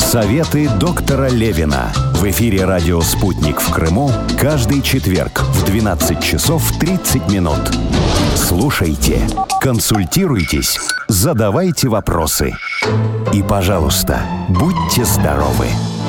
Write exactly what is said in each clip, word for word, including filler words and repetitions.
Советы доктора Левина. В эфире радио «Спутник» в Крыму каждый четверг в двенадцать часов тридцать минут. Слушайте, консультируйтесь, задавайте вопросы. И, пожалуйста, будьте здоровы.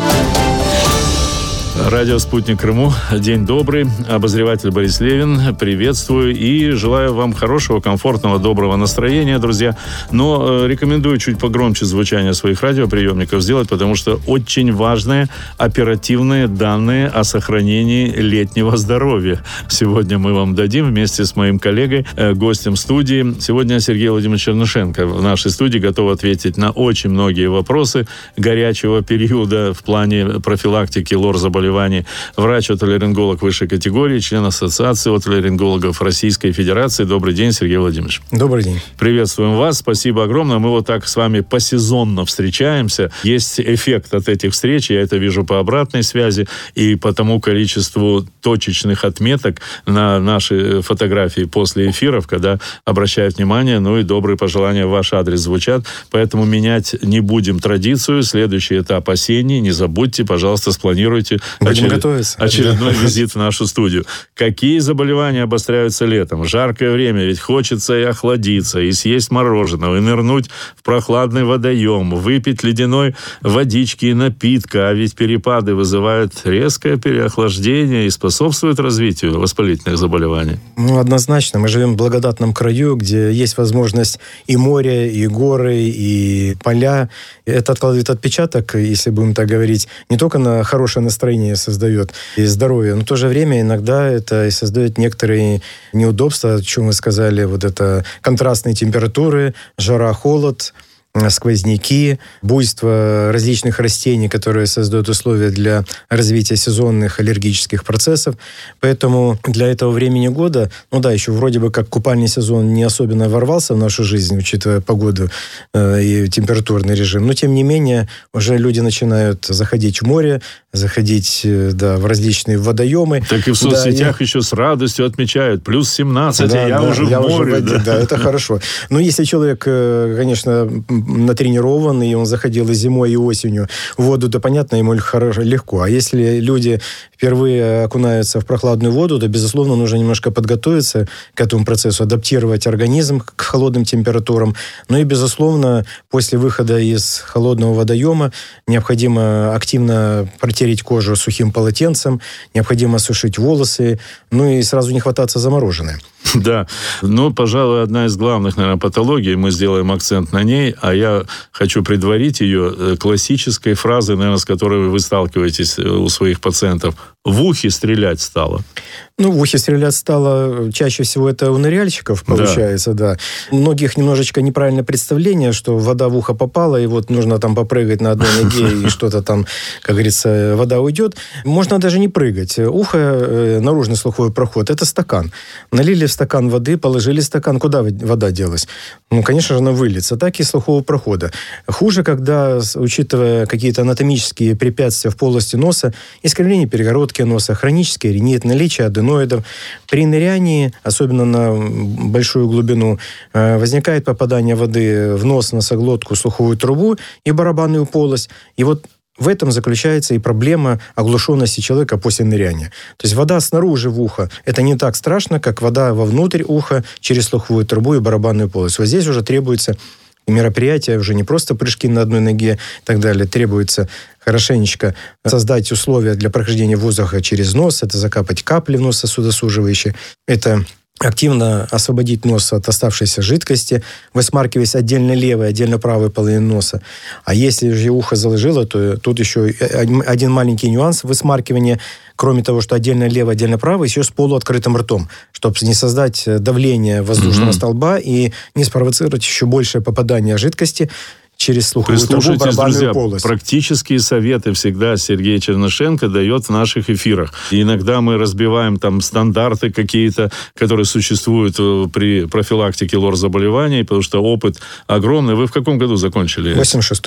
Радио «Спутник Крыму». День добрый. Обозреватель Борис Левин. Приветствую и желаю вам хорошего, комфортного, доброго настроения, друзья. Но э, рекомендую чуть погромче звучание своих радиоприемников сделать, потому что очень важные оперативные данные о сохранении летнего здоровья сегодня мы вам дадим вместе с моим коллегой, э, гостем студии. Сегодня Сергей Владимирович Чернышенко в нашей студии готов ответить на очень многие вопросы горячего периода в плане профилактики лор-заболеваний. Врач-отоларинголог высшей категории, член Ассоциации отоларингологов Российской Федерации. Добрый день, Сергей Владимирович. Добрый день. Приветствуем вас. Спасибо огромное. Мы вот так с вами посезонно встречаемся. Есть эффект от этих встреч. Я это вижу по обратной связи и по тому количеству точечных отметок на наши фотографии после эфиров, когда обращают внимание, ну и добрые пожелания в ваш адрес звучат. Поэтому менять не будем традицию. Следующий этап осенний. Не забудьте, пожалуйста, спланируйте Очеред... очередной визит в нашу студию. Какие заболевания обостряются летом? Жаркое время, ведь хочется и охладиться, и съесть мороженого, и нырнуть в прохладный водоем, выпить ледяной водички и напитка, а ведь перепады вызывают резкое переохлаждение и способствуют развитию воспалительных заболеваний. Ну, однозначно. Мы живем в благодатном краю, где есть возможность и море, и горы, и поля. Это откладывает отпечаток, если будем так говорить, не только на хорошее настроение создает и здоровье, но в то же время иногда это и создает некоторые неудобства, о чем вы сказали, вот это контрастные температуры, жара, холод, сквозняки, буйство различных растений, которые создают условия для развития сезонных аллергических процессов. Поэтому для этого времени года, ну да, еще вроде бы как купальный сезон не особенно ворвался в нашу жизнь, учитывая погоду э, и температурный режим, но тем не менее уже люди начинают заходить в море, заходить да, в различные водоемы. Так и в соцсетях да, еще с радостью отмечают. плюс семнадцать, да, я да, уже я в море. Уже в воде, да. да, это хорошо. Но если человек, конечно, натренирован, и он заходил и зимой, и осенью в воду, то, понятно, ему легко. А если люди впервые окунаются в прохладную воду, то, безусловно, нужно немножко подготовиться к этому процессу, адаптировать организм к холодным температурам. Ну и, безусловно, после выхода из холодного водоема необходимо активно протереть кожу сухим полотенцем, необходимо сушить волосы, ну и сразу не хвататься за мороженое. Да, ну, пожалуй, одна из главных, наверное, патологий, мы сделаем акцент на ней, а я хочу предварить ее классической фразой, наверное, с которой вы сталкиваетесь у своих пациентов. В ухе стрелять стало. Ну, в ухе стрелять стало чаще всего это у ныряльщиков, получается, да. да. У многих немножечко неправильное представление, что вода в ухо попала, и вот нужно там попрыгать на одной ноге, и что-то там, как говорится, вода уйдет. Можно даже не прыгать. Ухо, наружный слуховой проход, это стакан. Налили в стакан воды, положили стакан, куда вода делась? Ну, конечно же, она выльется. Так и слухового прохода. Хуже, когда, учитывая какие-то анатомические препятствия в полости носа, искривление перегородки носа, хронический ринит, наличие аденоидов. При нырянии, особенно на большую глубину, возникает попадание воды в нос, носоглотку, слуховую трубу и барабанную полость. И вот в этом заключается и проблема оглушенности человека после ныряния. То есть вода снаружи в ухо – это не так страшно, как вода вовнутрь уха через слуховую трубу и барабанную полость. Вот здесь уже требуется мероприятия, уже не просто прыжки на одной ноге и так далее. Требуется хорошенечко создать условия для прохождения воздуха через нос. Это закапать капли в нос сосудосуживающие. Это активно освободить нос от оставшейся жидкости, высмаркиваясь отдельно левой, отдельно правой половиной носа. А если же ухо заложило, то тут еще один маленький нюанс высмаркивания. Кроме того, что отдельно левое, отдельно правое, еще с полуоткрытым ртом, чтобы не создать давление воздушного mm-hmm. столба и не спровоцировать еще большее попадание жидкости через слуховую трубу, барабанную друзья, полость. Практические советы всегда Сергей Чернышенко дает в наших эфирах. И иногда мы разбиваем там стандарты какие-то, которые существуют при профилактике лор-заболеваний, потому что опыт огромный. Вы в каком году закончили? восемьдесят шестой.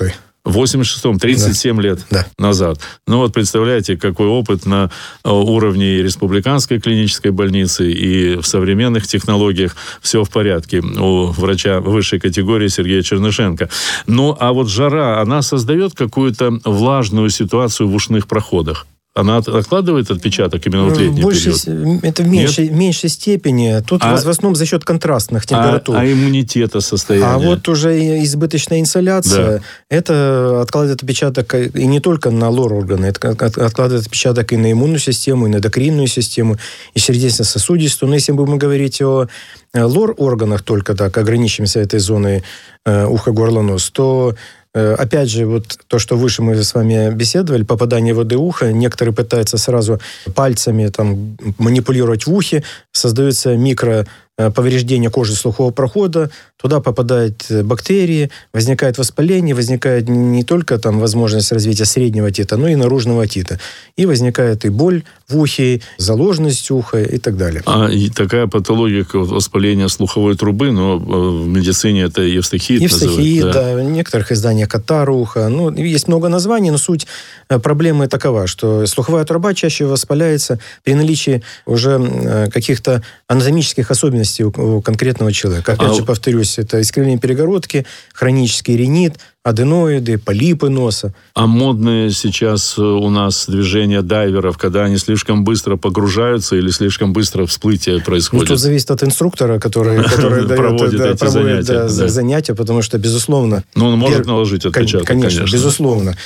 В восемьдесят шестом, тридцать семь да. лет да. назад. Ну вот представляете, какой опыт на уровне республиканской клинической больницы и в современных технологиях все в порядке у врача высшей категории Сергея Чернышенко. Ну а вот жара, она создает какую-то влажную ситуацию в ушных проходах? Она откладывает отпечаток именно в летний Больше, период? Это в меньшей, меньшей степени. Тут а, в основном за счет контрастных температур. А, а иммунитета состояния? А вот уже избыточная инсоляция, да. это откладывает отпечаток и не только на лор-органы, это откладывает отпечаток и на иммунную систему, и на эндокринную систему, и сердечно-сосудистую. Но если мы будем говорить о лор-органах только так, ограничимся этой зоной э, ухо-горло-нос, то опять же, вот то, что выше мы с вами беседовали, попадание воды в ухо, некоторые пытаются сразу пальцами там, манипулировать в ухе, создаются микроповреждения кожи слухового прохода, туда попадают бактерии, возникает воспаление, возникает не только там, возможность развития среднего отита, но и наружного отита. И возникает и боль в ухе, заложенность уха и так далее. А и такая патология, как воспаление слуховой трубы, но в медицине это евстахиит называют. Евстахиит, да. да. В некоторых изданиях катар уха. Ну, есть много названий, но суть проблемы такова, что слуховая труба чаще воспаляется при наличии уже каких-то анатомических особенностей у конкретного человека. Опять а... же, повторюсь, это искривление перегородки, хронический ринит, аденоиды, полипы носа. А модные сейчас у нас движения дайверов, когда они слишком быстро погружаются или слишком быстро всплытие происходит? Ну, тут зависит от инструктора, который, который проводит дает, эти да, проводит, занятия, да, да. занятия, потому что, безусловно... Ну, он может наложить отпечаток, конечно, конечно. Безусловно.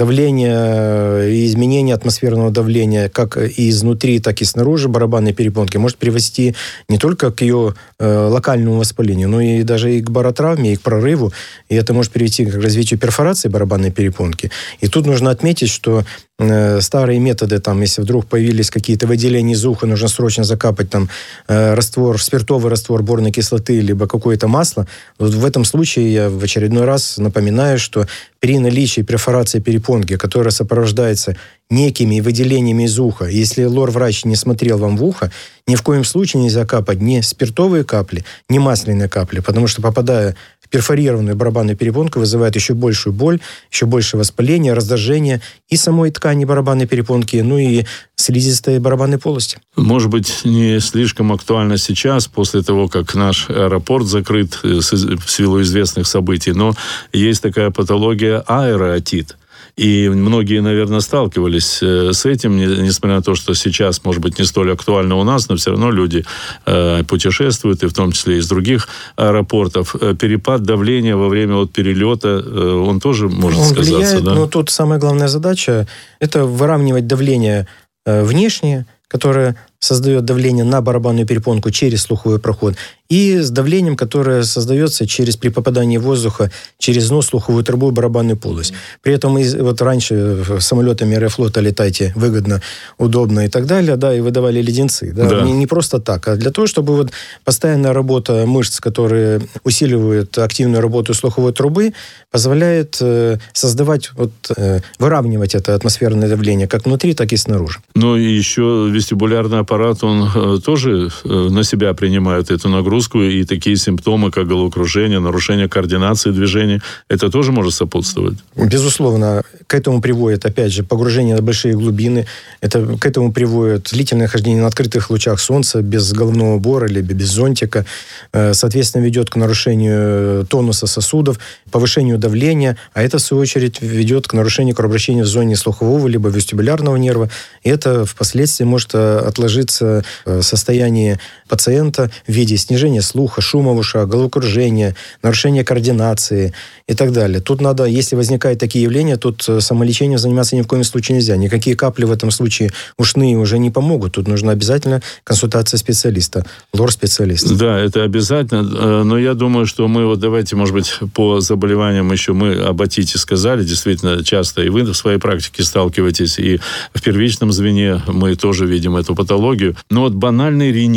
Давление и изменение атмосферного давления как и изнутри, так и снаружи барабанной перепонки может привести не только к ее э, локальному воспалению, но и даже и к баротравме, и к прорыву. И это может привести к развитию перфорации барабанной перепонки. И тут нужно отметить, что э, старые методы, там, если вдруг появились какие-то выделения из уха, нужно срочно закапать там э, раствор, спиртовый раствор борной кислоты, либо какое-то масло. Вот в этом случае я в очередной раз напоминаю, что при наличии перфорации перепонки, которая сопровождается некими выделениями из уха, если лор-врач не смотрел вам в ухо, ни в коем случае нельзя капать ни спиртовые капли, ни масляные капли, потому что, попадая в перфорированную барабанную перепонку, вызывает еще большую боль, еще больше воспаления, раздражения и самой ткани барабанной перепонки, ну и слизистой барабанной полости. Может быть, не слишком актуально сейчас, после того, как наш аэропорт закрыт в силу известных событий, но есть такая патология аэроотит. И многие, наверное, сталкивались с этим, несмотря на то, что сейчас, может быть, не столь актуально у нас, но все равно люди э, путешествуют, и в том числе из других аэропортов. Перепад давления во время вот перелета, э, он тоже может он сказаться, влияет, да? Но тут самая главная задача – это выравнивать давление э, внешнее, которое создает давление на барабанную перепонку через слуховой проход, и с давлением, которое создается через, при попадании воздуха через нос, слуховую трубу и барабанную полость. При этом вот раньше самолетами Аэрофлота летайте выгодно, удобно и так далее, да, и выдавали леденцы. Да, да. Не, не просто так, а для того, чтобы вот постоянная работа мышц, которые усиливают активную работу слуховой трубы, позволяет э, создавать, вот, э, выравнивать это атмосферное давление как внутри, так и снаружи. Ну и еще вестибулярный аппарат, он э, тоже э, на себя принимает эту нагрузку, и такие симптомы, как головокружение, нарушение координации движений, это тоже может сопутствовать? Безусловно. К этому приводит, опять же, погружение на большие глубины. Это, к этому приводит длительное хождение на открытых лучах солнца, без головного убора, либо без зонтика. Соответственно, ведет к нарушению тонуса сосудов, повышению давления, а это, в свою очередь, ведет к нарушению кровообращения в зоне слухового либо вестибулярного нерва. И это впоследствии может отложиться в состоянии пациента в виде снижения слуха, шума в ушах, головокружения, нарушения координации и так далее. Тут надо, если возникают такие явления, тут самолечением заниматься ни в коем случае нельзя. Никакие капли в этом случае ушные уже не помогут. Тут нужна обязательно консультация специалиста, лор-специалиста. Да, это обязательно. Но я думаю, что мы вот давайте, может быть, по заболеваниям еще мы об отите сказали. Действительно, часто и вы в своей практике сталкиваетесь, и в первичном звене мы тоже видим эту патологию. Но вот банальный ринит.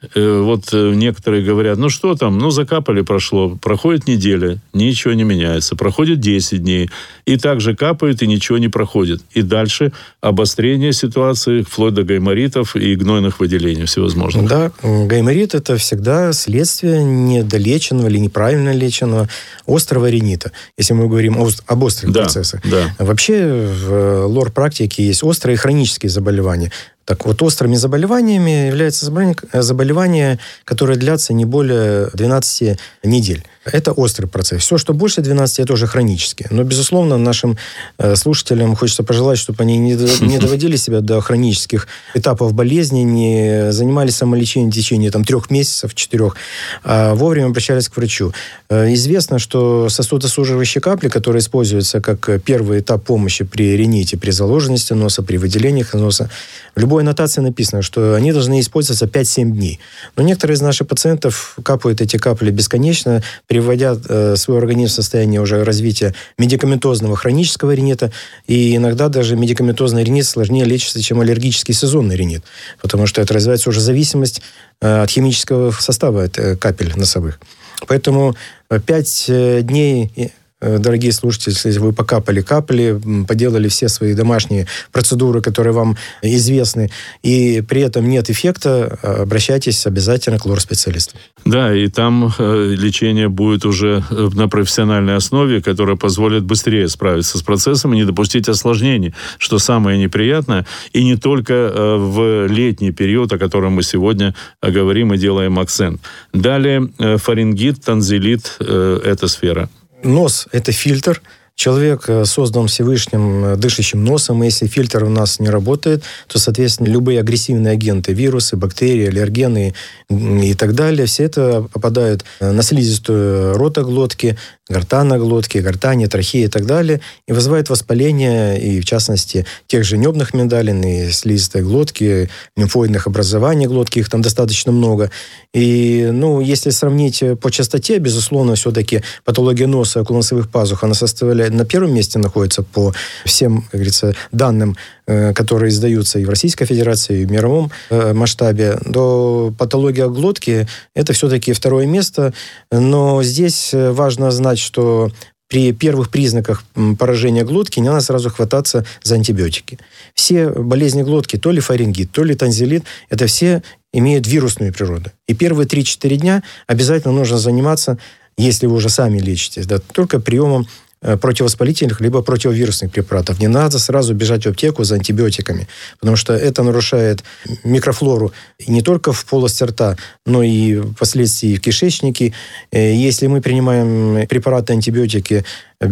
Вот некоторые говорят, ну что там, ну закапали, прошло. Проходит неделя, ничего не меняется. Проходит десять дней, и также капают, и ничего не проходит. И дальше обострение ситуации, вплоть до гайморитов и гнойных выделений всевозможных. Да, гайморит – это всегда следствие недолеченного или неправильно леченного острого ринита, если мы говорим об острых да, процессах. Да. Вообще в лор-практике есть острые хронические заболевания. Так вот, острыми заболеваниями являются заболевания, которые длятся не более двенадцати недель. Это острый процесс. Все, что больше двенадцати, это уже хронические. Но, безусловно, нашим слушателям хочется пожелать, чтобы они не доводили себя до хронических этапов болезни, не занимались самолечением в течение там, трех месяцев, четырех, а вовремя обращались к врачу. Известно, что сосудосуживающие капли, которые используются как первый этап помощи при рините, при заложенности носа, при выделениях носа, в любой аннотации написано, что они должны использоваться пять-семь дней. Но некоторые из наших пациентов капают эти капли бесконечно, приводя э, свой организм в состояние уже развития медикаментозного хронического ринита, и иногда даже медикаментозный ринит сложнее лечится, чем аллергический сезонный ринит, потому что это развивается уже зависимость э, от химического состава э, капель носовых. Поэтому пять дней... Дорогие слушатели, если вы покапали капли, поделали все свои домашние процедуры, которые вам известны, и при этом нет эффекта, обращайтесь обязательно к лор-специалисту. Да, и там э, лечение будет уже на профессиональной основе, которая позволит быстрее справиться с процессом и не допустить осложнений, что самое неприятное, и не только э, в летний период, о котором мы сегодня говорим и делаем акцент. Далее э, фарингит, танзилит э, – эта сфера. Нос – это фильтр. Человек создан Всевышним дышащим носом, и если фильтр у нас не работает, то, соответственно, любые агрессивные агенты, вирусы, бактерии, аллергены и так далее, все это попадают на слизистую рота глотки, гортана глотки, гортани, трахеи и так далее, и вызывает воспаление, и в частности, тех же небных миндалин, и слизистой глотки, лимфоидных образований глотки, их там достаточно много. И, ну, если сравнить по частоте, безусловно, все-таки патология носа и околоносовых пазух, она составляет на первом месте находится по всем, как говорится, данным, которые издаются и в Российской Федерации, и в мировом масштабе. До патологии глотки это все-таки второе место, но здесь важно знать, что при первых признаках поражения глотки не надо сразу хвататься за антибиотики. Все болезни глотки, то ли фарингит, то ли танзилит, это все имеют вирусную природу. И первые три-четыре дня обязательно нужно заниматься, если вы уже сами лечитесь, да, только приемом противовоспалительных либо противовирусных препаратов. Не надо сразу бежать в аптеку за антибиотиками, потому что это нарушает микрофлору не только в полости рта, но и впоследствии в кишечнике. Если мы принимаем препараты, антибиотики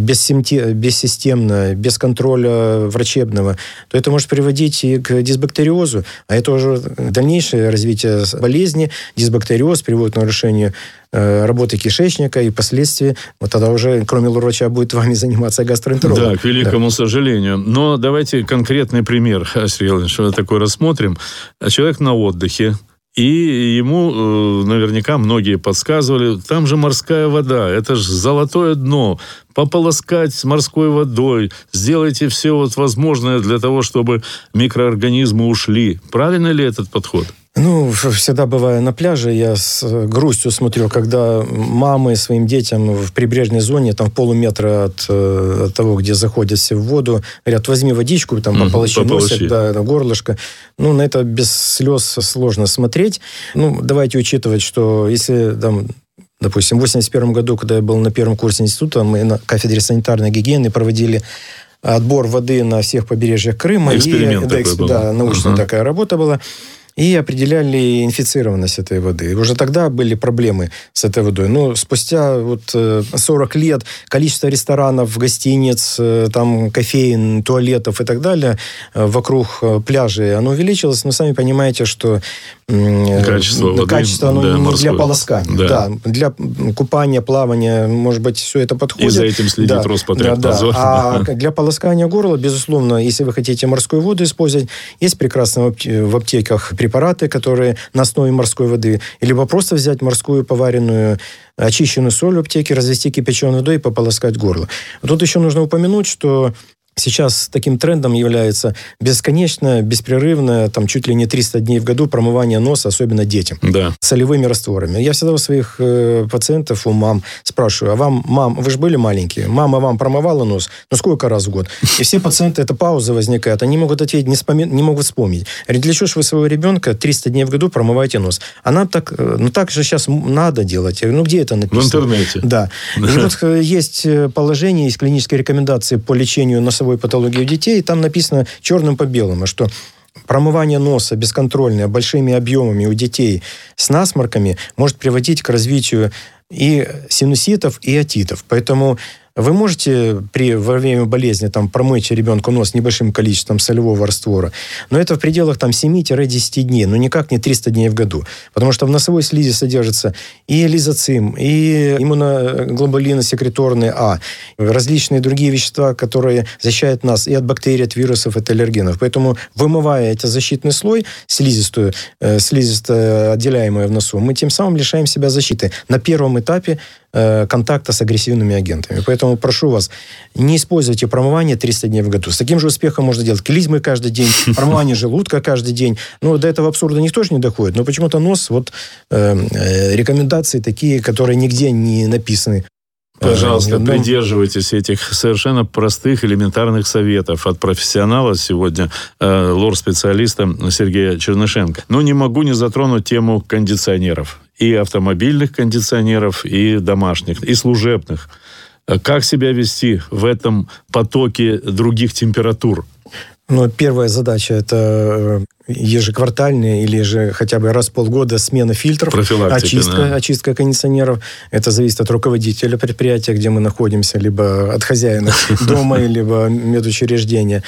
бессистемно, без контроля врачебного, то это может приводить и к дисбактериозу, а это уже дальнейшее развитие болезни. Дисбактериоз приводит к нарушению э, работы кишечника, и впоследствии вот тогда уже, кроме лор-врача, будет вами заниматься гастроэнтеролог. Да, к великому да. сожалению. Но давайте конкретный пример, Сергей Иванович, такой рассмотрим. Человек на отдыхе, и ему э, наверняка многие подсказывали, там же морская вода, это же золотое дно, пополоскать с морской водой, сделайте все вот возможное для того, чтобы микроорганизмы ушли. Правильно ли этот подход? Ну, всегда бывая на пляже, я с грустью смотрю, когда мамы своим детям в прибрежной зоне, там полуметра от, от того, где заходят все в воду, говорят, возьми водичку, там, пополощи носик, да, горлышко. Ну, на это без слез сложно смотреть. Ну, давайте учитывать, что если там... Допустим, в восемьдесят первом году, когда я был на первом курсе института, мы на кафедре санитарной гигиены проводили отбор воды на всех побережьях Крыма. Эксперимент и, такой да, был. Да, научная uh-huh. такая работа была. И определяли инфицированность этой воды. И уже тогда были проблемы с этой водой. Но спустя вот сорок лет количество ресторанов, гостиниц, там, кофеин, туалетов и так далее вокруг пляжей, оно увеличилось. Но сами понимаете, что качество воды, качество оно да, не морской. Для полоскания. Да. Да, для купания, плавания, может быть, все это подходит. И за этим следит да, Роспотребнадзор. Да, да. А для полоскания горла, безусловно, если вы хотите морскую воду использовать, есть прекрасно в аптеках препараты, которые на основе морской воды, либо просто взять морскую поваренную, очищенную соль в аптеке, развести кипяченой водой и пополоскать горло. Тут еще нужно упомянуть, что Сейчас таким трендом является бесконечное, беспрерывное, там чуть ли не триста дней в году промывание носа, особенно детям, да. солевыми растворами. Я всегда у своих э, пациентов, у мам спрашиваю, а вам, мам, вы же были маленькие, мама вам промывала нос? Ну, сколько раз в год? И все пациенты, это пауза возникает, они могут ответить, не, вспоми... не могут вспомнить. Говорят, для чего же вы своего ребенка триста дней в году промываете нос? А нам так, ну так же сейчас надо делать. Ну, где это написано? В интернете. Да. И вот есть положение, есть клинические рекомендации по лечению носовой патологии у детей, и там написано черным по белому, что промывание носа бесконтрольное большими объемами у детей с насморками может приводить к развитию и синуситов, и отитов. Поэтому вы можете при, во время болезни там, промыть ребенку нос небольшим количеством солевого раствора, но это в пределах там, семь-десять дней, но никак не триста дней в году. Потому что в носовой слизи содержится и лизоцим, и иммуноглобулины секреторные А, различные другие вещества, которые защищают нас и от бактерий, от вирусов, от аллергенов. Поэтому, вымывая этот защитный слой, слизистую, э, слизистую, отделяемую в носу, мы тем самым лишаем себя защиты на первом этапе э, контакта с агрессивными агентами. Поэтому прошу вас, не используйте промывание триста дней в году. С таким же успехом можно делать клизмы каждый день, промывание желудка каждый день. Ну, до этого абсурда никто же не доходит. Но почему-то нос, вот э, э, рекомендации такие, которые нигде не написаны. Пожалуйста, э, придерживайтесь этих совершенно простых, элементарных советов от профессионала сегодня, э, лор-специалиста Сергея Чернышенко. Но не могу не затронуть тему кондиционеров. И автомобильных кондиционеров, и домашних, и служебных. Как себя вести в этом потоке других температур? Ну, первая задача – это ежеквартальная или же хотя бы раз в полгода смена фильтров, очистка, да. очистка кондиционеров. Это зависит от руководителя предприятия, где мы находимся, либо от хозяина дома, либо медучреждения.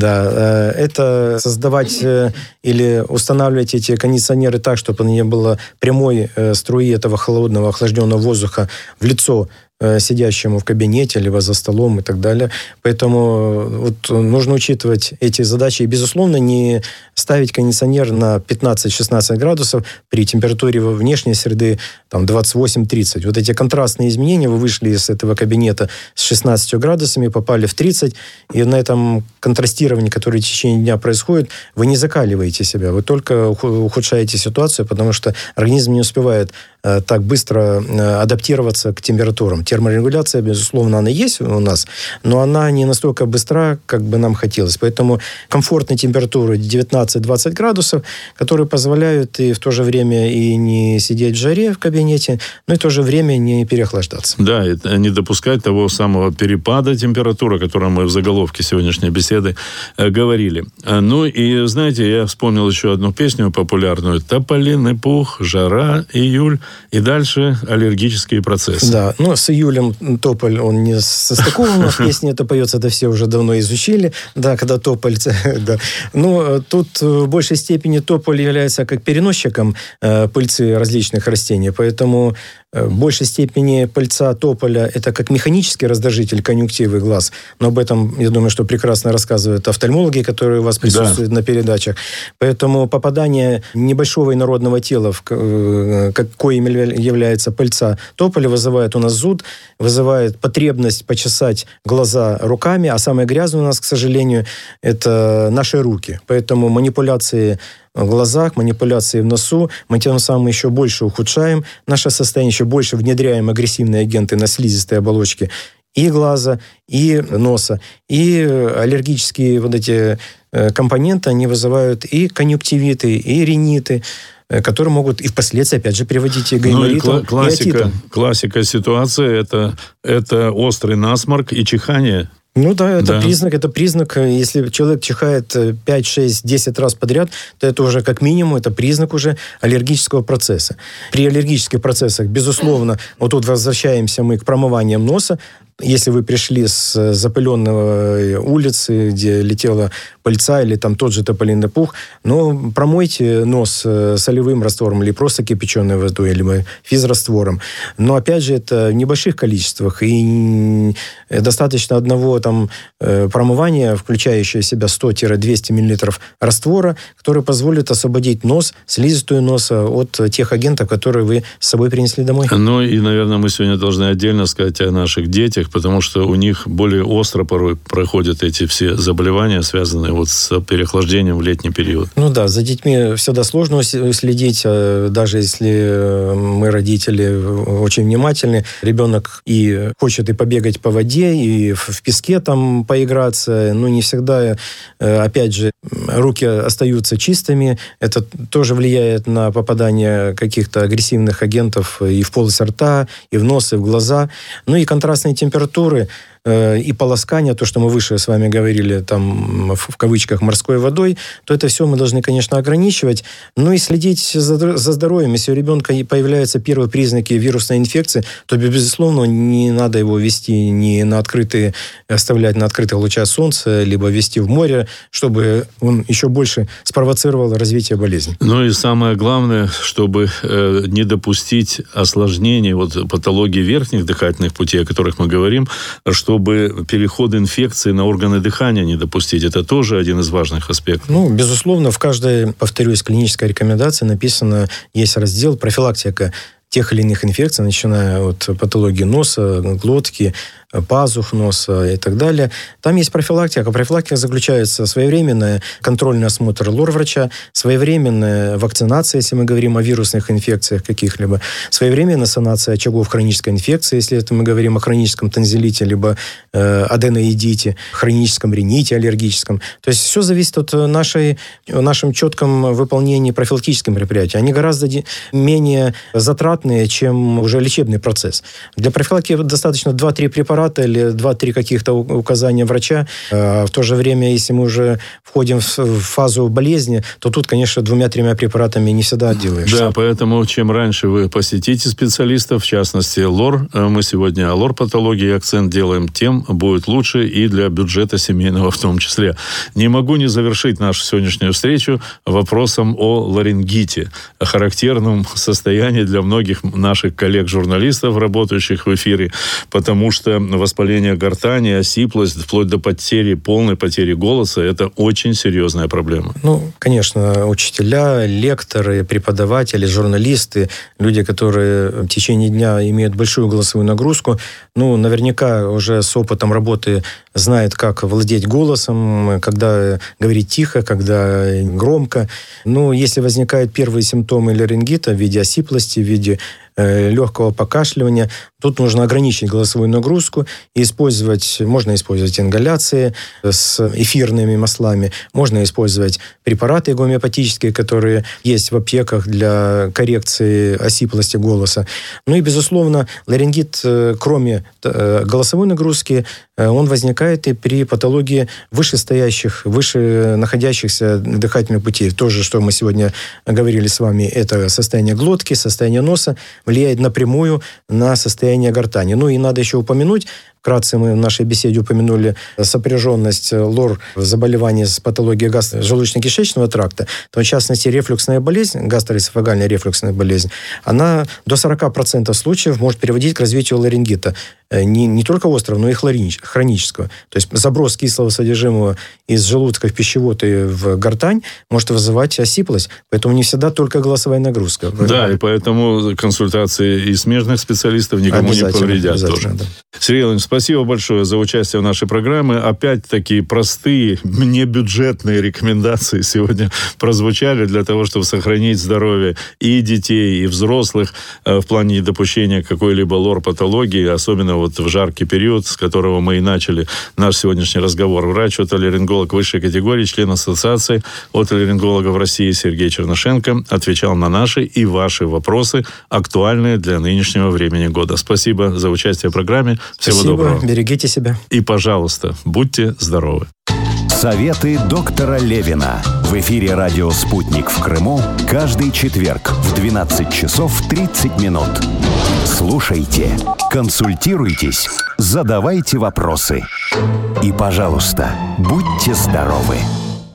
Да, это создавать или устанавливать эти кондиционеры так, чтобы не было прямой струи этого холодного, охлажденного воздуха в лицо сидящему в кабинете, либо за столом и так далее. Поэтому вот нужно учитывать эти задачи и, безусловно, не ставить кондиционер на пятнадцать-шестнадцать градусов при температуре внешней среды там, двадцать восемь-тридцать. Вот эти контрастные изменения, вы вышли из этого кабинета с шестнадцатью градусами, попали в тридцать, и на этом контрастировании, которое в течение дня происходит, вы не закаливаете себя, вы только ухудшаете ситуацию, потому что организм не успевает э, так быстро э, адаптироваться к температурам. Терморегуляция, безусловно, она есть у нас, но она не настолько быстра, как бы нам хотелось. Поэтому комфортные температуры девятнадцать-двадцать градусов, которые позволяют и в то же время и не сидеть в жаре в кабинете, но и в то же время не переохлаждаться. Да, и не допускать того самого перепада температуры, о котором мы в заголовке сегодняшней беседы э, говорили. Ну и, знаете, я вспомнил еще одну песню популярную. «Тополиный пух», «Жара», «Июль» и дальше аллергические процессы. Да, ну с июлем тополь, он не состыкован в песне, это поется, это все уже давно изучили, да, когда тополь, да. Ну, тут в большей степени тополь является как переносчиком э, пыльцы различных растений, поэтому в большей степени пыльца тополя – это как механический раздражитель конъюнктивы глаз. Но об этом, я думаю, что прекрасно рассказывают офтальмологи, которые у вас присутствуют, да, на передачах. Поэтому попадание небольшого инородного тела, в, коим является пыльца тополя, вызывает у нас зуд, вызывает потребность почесать глаза руками, а самое грязное у нас, к сожалению, это наши руки. Поэтому манипуляции в глазах, манипуляции в носу, мы тем самым еще больше ухудшаем наше состояние, еще больше внедряем агрессивные агенты на слизистые оболочки и глаза, и носа. И аллергические вот эти компоненты, они вызывают и конъюнктивиты, и риниты, которые могут и впоследствии, опять же, приводить и к гайморитам, ну, и классика, и отитам. Классика ситуации это, – это острый насморк и чихание. Ну да, это да. признак, это признак, если человек чихает пять, шесть, десять раз подряд, то это уже как минимум, это признак уже аллергического процесса. При аллергических процессах, безусловно, вот тут возвращаемся мы к промываниям носа. Если вы пришли с запыленной улицы, где летела пыльца или там тот же тополиный пух, ну, промойте нос солевым раствором или просто кипяченой водой, либо физраствором. Но, опять же, это в небольших количествах. И достаточно одного там промывания, включающего в себя сто-двести миллилитров раствора, который позволит освободить нос, слизистую носа от тех агентов, которые вы с собой принесли домой. Ну, и, наверное, мы сегодня должны отдельно сказать о наших детях, маленьких, потому что у них более остро порой проходят эти все заболевания, связанные вот с переохлаждением в летний период. Ну да, за детьми всегда сложно следить, даже если мы, родители, очень внимательны. Ребенок и хочет и побегать по воде, и в песке там поиграться, но не всегда, опять же, руки остаются чистыми. Это тоже влияет на попадание каких-то агрессивных агентов и в полость рта, и в нос, и в глаза. Ну и контрастные температуры, и полоскание, то, что мы выше с вами говорили, там, в кавычках, морской водой, то это все мы должны, конечно, ограничивать. Ну и следить за, за здоровьем. Если у ребенка появляются первые признаки вирусной инфекции, то, безусловно, не надо его вести не на открытые, оставлять на открытых лучах солнца, либо вести в море, чтобы он еще больше спровоцировал развитие болезни. Ну и самое главное, чтобы э, не допустить осложнений вот, патологии верхних дыхательных путей, о которых мы говорим, что чтобы переход инфекции на органы дыхания не допустить. Это тоже один из важных аспектов. Ну, безусловно, в каждой, повторюсь, клинической рекомендации написано, есть раздел профилактика тех или иных инфекций, начиная от патологии носа, глотки, пазух носа и так далее. Там есть профилактика. Профилактика заключается в своевременный контрольный осмотр лор-врача, своевременная вакцинация, если мы говорим о вирусных инфекциях каких-либо, своевременная санация очагов хронической инфекции, если это мы говорим о хроническом танзелите, либо э, аденоидите, хроническом рините аллергическом. То есть все зависит от нашей, нашем четком выполнении профилактических мероприятий. Они гораздо менее затратные, чем уже лечебный процесс. Для профилактики достаточно два-три препарата или два-три каких-то указания врача. В то же время, если мы уже входим в фазу болезни, то тут, конечно, двумя-тремя препаратами не всегда отделаешься. Да, поэтому чем раньше вы посетите специалистов, в частности лор, мы сегодня о лор-патологии акцент делаем, тем будет лучше и для бюджета семейного в том числе. Не могу не завершить нашу сегодняшнюю встречу вопросом о ларингите, о характерном состоянии для многих наших коллег-журналистов, работающих в эфире, потому что воспаление гортани, осиплость, вплоть до потери, полной потери голоса, это очень серьезная проблема. Ну, конечно, учителя, лекторы, преподаватели, журналисты, люди, которые в течение дня имеют большую голосовую нагрузку, ну, наверняка уже с опытом работы знают, как владеть голосом, когда говорить тихо, когда громко. Ну, если возникают первые симптомы ларингита в виде осиплости, в виде легкого покашливания. Тут нужно ограничить голосовую нагрузку и использовать, можно использовать ингаляции с эфирными маслами, можно использовать препараты гомеопатические, которые есть в аптеках для коррекции осиплости голоса. Ну и, безусловно, ларингит, кроме голосовой нагрузки, он возникает и при патологии вышестоящих, выше находящихся дыхательных путей. То же, что мы сегодня говорили с вами, это состояние глотки, состояние носа, влияет напрямую на состояние гортани. Ну и надо еще упомянуть, вкратце мы в нашей беседе упомянули сопряженность лор заболеваний с патологией гастро- желудочно-кишечного тракта, то в частности рефлюксная болезнь, гастроэзофагальная рефлюксная болезнь, она до сорок процентов случаев может приводить к развитию ларингита. Не, не только острого, но и хронического. То есть заброс кислого содержимого из желудка в пищевод и в гортань может вызывать осиплость. Поэтому не всегда только голосовая нагрузка. Да, и поэтому консультации и смежных специалистов никому не повредят тоже. Да. Сергей Владимирович, спасибо большое за участие в нашей программе. Опять-таки простые, небюджетные рекомендации сегодня прозвучали для того, чтобы сохранить здоровье и детей, и взрослых в плане недопущения какой-либо лор-патологии, особенно вот в жаркий период, с которого мы и начали наш сегодняшний разговор. Врач-отоларинголог высшей категории, член Ассоциации отоларингологов России Сергей Чернышенко отвечал на наши и ваши вопросы, актуальные для нынешнего времени года. Спасибо за участие в программе. Всего Спасибо. Доброго. Берегите себя. И, пожалуйста, будьте здоровы. Советы доктора Левина. В эфире радио «Спутник» в Крыму каждый четверг в двенадцать часов тридцать минут. Слушайте, консультируйтесь, задавайте вопросы. И, пожалуйста, будьте здоровы.